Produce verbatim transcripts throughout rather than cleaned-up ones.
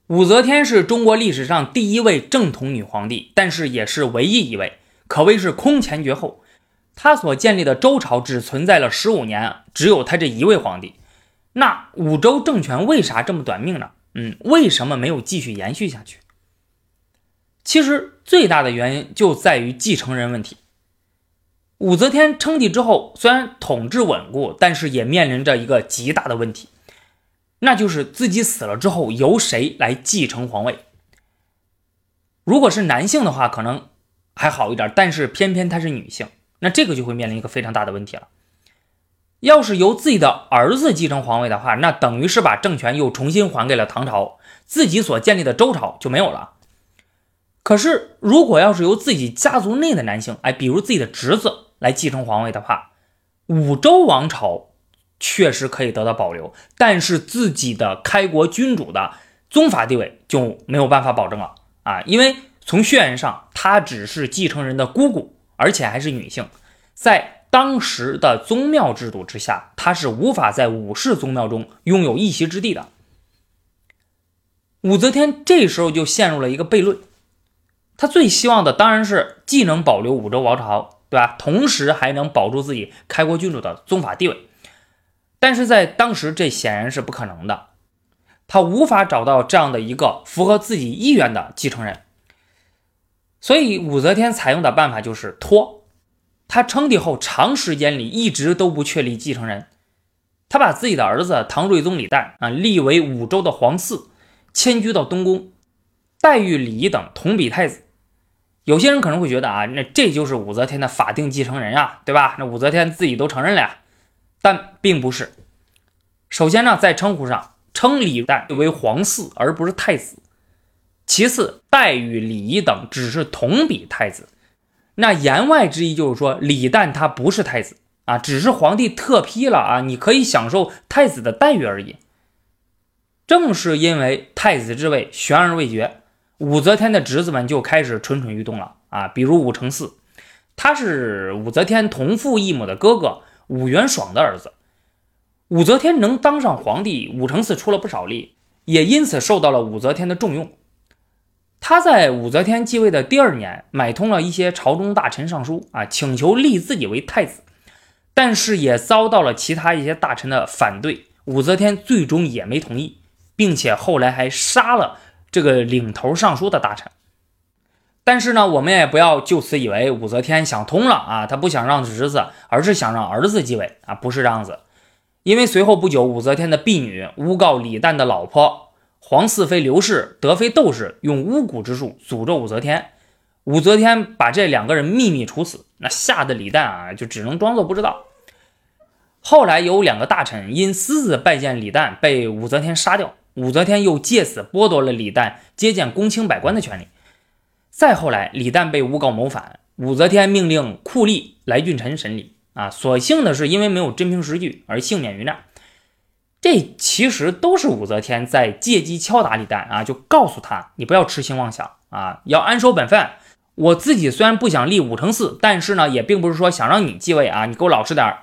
武则天是中国历史上第一位正统女皇帝，但是也是唯一一位，可谓是空前绝后。她所建立的周朝只存在了十五年，只有她这一位皇帝。那武周政权为啥这么短命呢？嗯，为什么没有继续延续下去？其实最大的原因就在于继承人问题。武则天称帝之后，虽然统治稳固，但是也面临着一个极大的问题，那就是自己死了之后由谁来继承皇位。如果是男性的话可能还好一点，但是偏偏她是女性，那这个就会面临一个非常大的问题了。要是由自己的儿子继承皇位的话，那等于是把政权又重新还给了唐朝，自己所建立的周朝就没有了。可是如果要是由自己家族内的男性，哎，比如自己的侄子来继承皇位的话，武周王朝确实可以得到保留，但是自己的开国君主的宗法地位就没有办法保证了啊！因为从血缘上，她只是继承人的姑姑，而且还是女性，在当时的宗庙制度之下，她是无法在武士宗庙中拥有一席之地的。武则天这时候就陷入了一个悖论，她最希望的当然是既能保留武周王朝，对吧？同时还能保住自己开国君主的宗法地位。但是在当时这显然是不可能的，他无法找到这样的一个符合自己意愿的继承人，所以武则天采用的办法就是拖。他称帝后长时间里一直都不确立继承人，他把自己的儿子唐睿宗李旦啊立为武周的皇嗣，迁居到东宫，待遇礼仪等同比太子。有些人可能会觉得啊，那这就是武则天的法定继承人啊，对吧？那武则天自己都承认了呀。但并不是。首先呢，在称呼上称李旦为皇嗣而不是太子，其次待遇礼仪等只是同比太子。那言外之意就是说李旦他不是太子啊，只是皇帝特批了啊，你可以享受太子的待遇而已。正是因为太子之位悬而未决，武则天的侄子们就开始蠢蠢欲动了啊，比如武承嗣，他是武则天同父异母的哥哥武元爽的儿子。武则天能当上皇帝，武承嗣出了不少力，也因此受到了武则天的重用。他在武则天继位的第二年，买通了一些朝中大臣上书啊，请求立自己为太子，但是也遭到了其他一些大臣的反对，武则天最终也没同意，并且后来还杀了这个领头上书的大臣。但是呢，我们也不要就此以为武则天想通了啊，她不想让侄子，而是想让儿子继位啊，不是这样子。因为随后不久，武则天的婢女诬告李旦的老婆皇嗣妃刘氏、德妃窦氏用巫蛊之术诅咒武则天，武则天把这两个人秘密处死，那吓得李旦啊就只能装作不知道。后来有两个大臣因私自拜见李旦被武则天杀掉，武则天又借此剥夺了李旦接见公卿百官的权利。再后来，李旦被诬告谋反，武则天命令酷吏来俊臣审理啊，所幸的是因为没有真凭实据而幸免于难。这其实都是武则天在借机敲打李旦啊，就告诉他你不要痴心妄想啊，要安守本分。我自己虽然不想立武承嗣，但是呢也并不是说想让你继位啊，你给我老实点。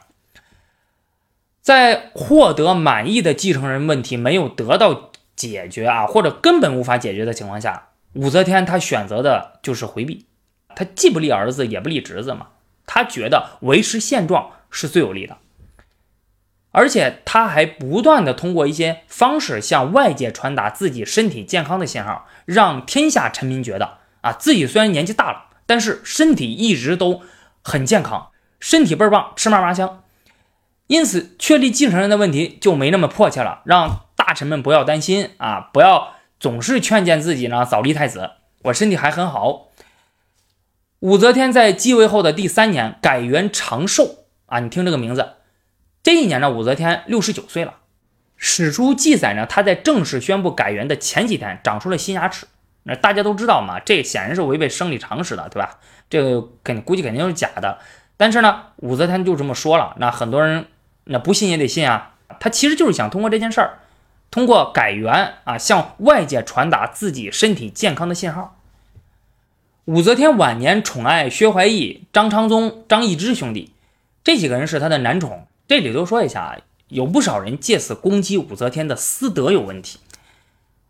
在获得满意的继承人问题没有得到解决啊，或者根本无法解决的情况下，武则天她选择的就是回避，她既不立儿子也不立侄子嘛，她觉得维持现状是最有利的。而且她还不断的通过一些方式向外界传达自己身体健康的信号，让天下臣民觉得啊，自己虽然年纪大了，但是身体一直都很健康，身体倍儿棒，吃嘛嘛香。因此确立继承人的问题就没那么迫切了，让大臣们不要担心啊，不要总是劝谏自己呢早立太子，我身体还很好。武则天在继位后的第三年改元长寿啊，你听这个名字。这一年呢，武则天六十九岁了。史书记载呢，她在正式宣布改元的前几天长出了新牙齿。那大家都知道嘛，这显然是违背生理常识的，对吧？这个肯估计肯定是假的。但是呢，武则天就这么说了，那很多人那不信也得信啊。她其实就是想通过这件事儿，通过改元啊，向外界传达自己身体健康的信号。武则天晚年宠爱薛怀义、张昌宗、张易之兄弟，这几个人是她的男宠。这里头说一下，有不少人借此攻击武则天的私德有问题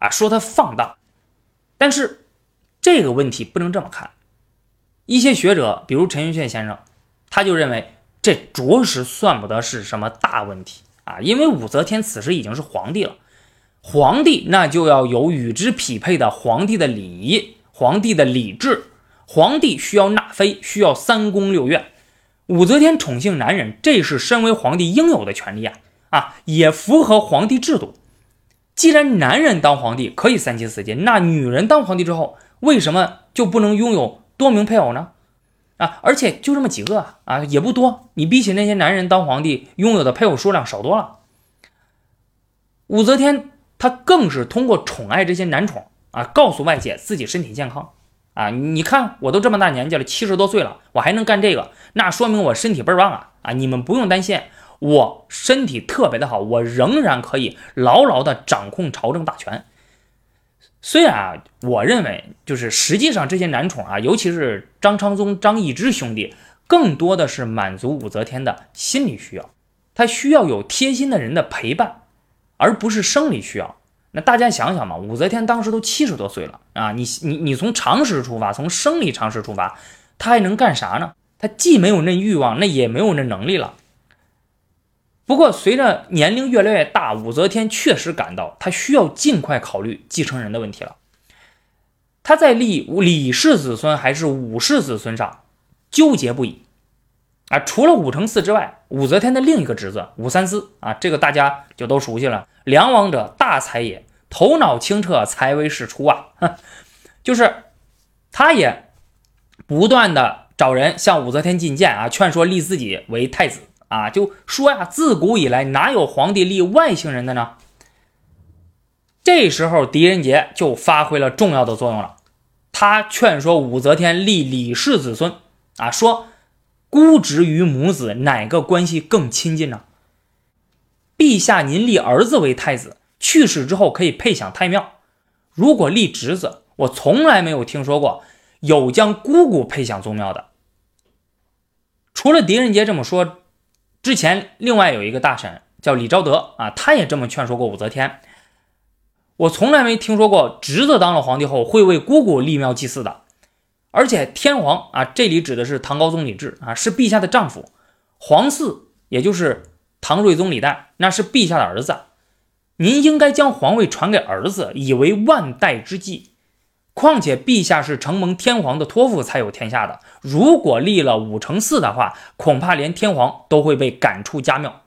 啊，说他放荡。但是这个问题不能这么看，一些学者比如陈寅恪先生，他就认为这着实算不得是什么大问题啊，因为武则天此时已经是皇帝了，皇帝那就要有与之匹配的皇帝的礼仪、皇帝的礼制，皇帝需要纳妃，需要三宫六院。武则天宠幸男人，这是身为皇帝应有的权利啊，啊，也符合皇帝制度。既然男人当皇帝可以三妻四妾，那女人当皇帝之后，为什么就不能拥有多名配偶呢？啊，而且就这么几个啊，也不多，你比起那些男人当皇帝拥有的配偶数量少多了。武则天她更是通过宠爱这些男宠啊，告诉外界自己身体健康啊，你看我都这么大年纪了，七十多岁了，我还能干这个，那说明我身体倍儿棒啊！啊，你们不用担心，我身体特别的好，我仍然可以牢牢的掌控朝政大权。虽然啊，我认为就是实际上这些男宠啊，尤其是张昌宗、张易之兄弟，更多的是满足武则天的心理需要，他需要有贴心的人的陪伴，而不是生理需要。那大家想想嘛，武则天当时都七十多岁了啊，你你你从常识出发，从生理常识出发，她还能干啥呢？她既没有那欲望，那也没有那能力了。不过随着年龄越来越大，武则天确实感到她需要尽快考虑继承人的问题了。她在立李氏子孙还是武氏子孙上纠结不已啊。除了武承嗣之外，武则天的另一个侄子武三思啊，这个大家就都熟悉了，梁王者大才也，头脑清澈，才为世出啊。就是他也不断的找人向武则天进谏啊，劝说立自己为太子啊，就说呀，自古以来哪有皇帝立外姓人的呢？这时候狄仁杰就发挥了重要的作用了，他劝说武则天立李氏子孙啊，说姑侄与母子哪个关系更亲近呢？陛下您立儿子为太子，去世之后可以配享太庙，如果立侄子，我从来没有听说过有将姑姑配享宗庙的。除了狄仁杰这么说之前，另外有一个大臣叫李昭德啊，他也这么劝说过武则天。我从来没听说过侄子当了皇帝后会为姑姑立庙祭祀的。而且天皇啊，这里指的是唐高宗李治啊，是陛下的丈夫，皇嗣也就是唐睿宗李旦，那是陛下的儿子。您应该将皇位传给儿子，以为万代之计。况且陛下是承蒙天皇的托付才有天下的，如果立了武承嗣的话，恐怕连天皇都会被赶出家庙。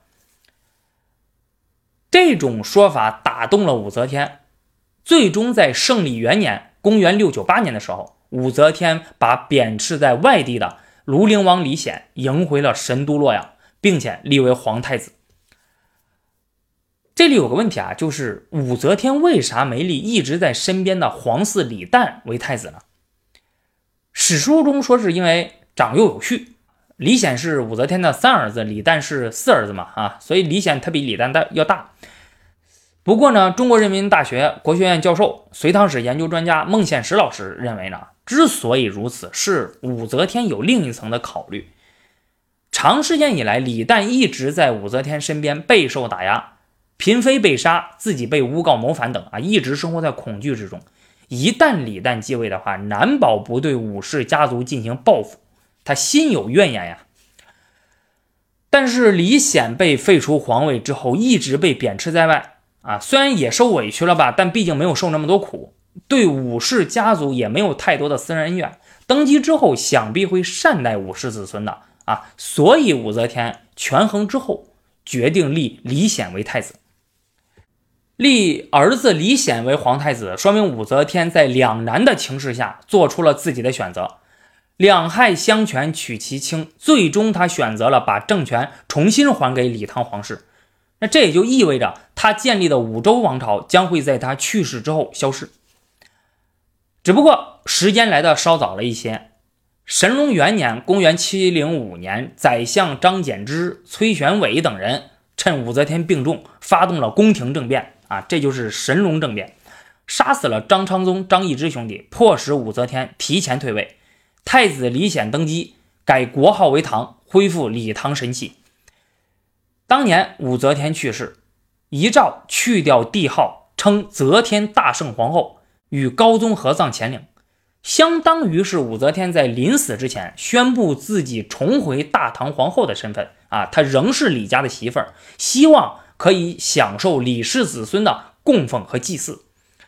这种说法打动了武则天，最终在圣历元年公元六九八年的时候，武则天把贬斥在外地的庐陵王李显迎回了神都洛阳，并且立为皇太子。这里有个问题啊，就是武则天为啥没立一直在身边的皇嗣李旦为太子呢？史书中说是因为长幼有序，李显是武则天的三儿子，李旦是四儿子嘛啊，所以李显他比李旦要大。不过呢，中国人民大学国学院教授、隋唐史研究专家孟宪实老师认为呢，之所以如此，是武则天有另一层的考虑。长时间以来，李旦一直在武则天身边备受打压，嫔妃被杀，自己被诬告谋反等啊，一直生活在恐惧之中。一旦李旦继位的话，难保不对武氏家族进行报复，他心有怨言呀。但是李显被废除皇位之后，一直被贬斥在外啊，虽然也受委屈了吧，但毕竟没有受那么多苦，对武氏家族也没有太多的私人恩怨。登基之后，想必会善待武氏子孙的啊，所以武则天权衡之后，决定立李显为太子。立儿子李显为皇太子，说明武则天在两难的情势下做出了自己的选择，两害相权取其轻，最终他选择了把政权重新还给李唐皇室。那这也就意味着他建立的武周王朝将会在他去世之后消失。只不过时间来的稍早了一些，神龙元年公元七零五年，宰相张柬之、崔玄伟等人趁武则天病重，发动了宫廷政变啊，这就是神龙政变，杀死了张昌宗、张易之兄弟，迫使武则天提前退位，太子李显登基，改国号为唐，恢复李唐神器。当年武则天去世，遗诏去掉帝号， 称则天大圣皇后，与高宗合葬乾陵，相当于是武则天在临死之前宣布自己重回大唐皇后的身份啊，她仍是李家的媳妇儿，希望可以享受李氏子孙的供奉和祭祀。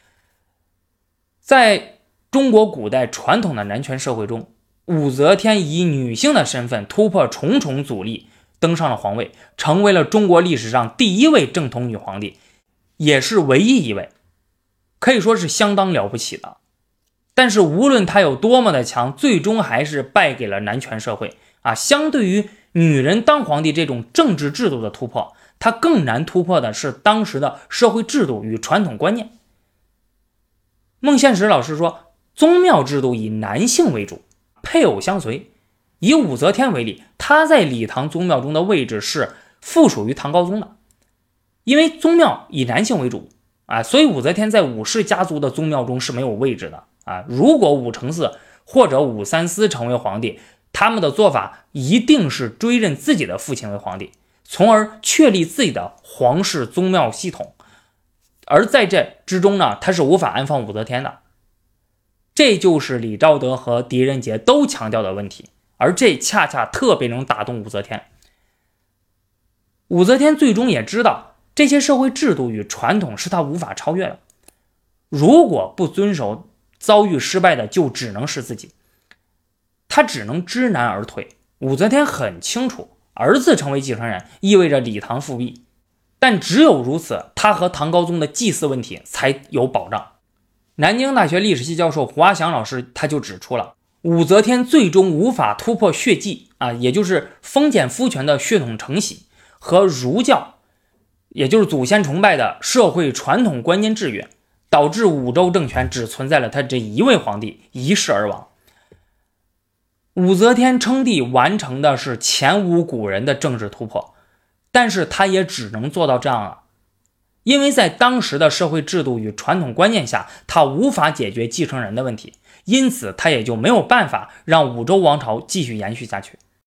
在中国古代传统的男权社会中，武则天以女性的身份突破重重阻力，登上了皇位，成为了中国历史上第一位正统女皇帝，也是唯一一位，可以说是相当了不起的。但是无论她有多么的强，最终还是败给了男权社会啊！相对于女人当皇帝这种政治制度的突破，她更难突破的是当时的社会制度与传统观念。孟宪实老师说，宗庙制度以男性为主，配偶相随。以武则天为例，她在礼堂宗庙中的位置是附属于唐高宗的。因为宗庙以男性为主啊，所以武则天在武氏家族的宗庙中是没有位置的啊。如果武承嗣或者武三思成为皇帝，他们的做法一定是追认自己的父亲为皇帝，从而确立自己的皇室宗庙系统。而在这之中呢，他是无法安放武则天的。这就是李昭德和狄仁杰都强调的问题，而这恰恰特别能打动武则天。武则天最终也知道，这些社会制度与传统是她无法超越的。如果不遵守，遭遇失败的就只能是自己。她只能知难而退。武则天很清楚，儿子成为继承人意味着礼堂复辟，但只有如此，她和唐高宗的祭祀问题才有保障。南京大学历史系教授胡阿祥老师他就指出了，武则天最终无法突破血祭啊，也就是封建夫权的血统承袭和儒教，也就是祖先崇拜的社会传统观念制约，导致武周政权只存在了他这一位皇帝，一世而亡。武则天称帝完成的是前无古人的政治突破，但是他也只能做到这样了，因为在当时的社会制度与传统观念下，他无法解决继承人的问题，因此他也就没有办法让武周王朝继续延续下去。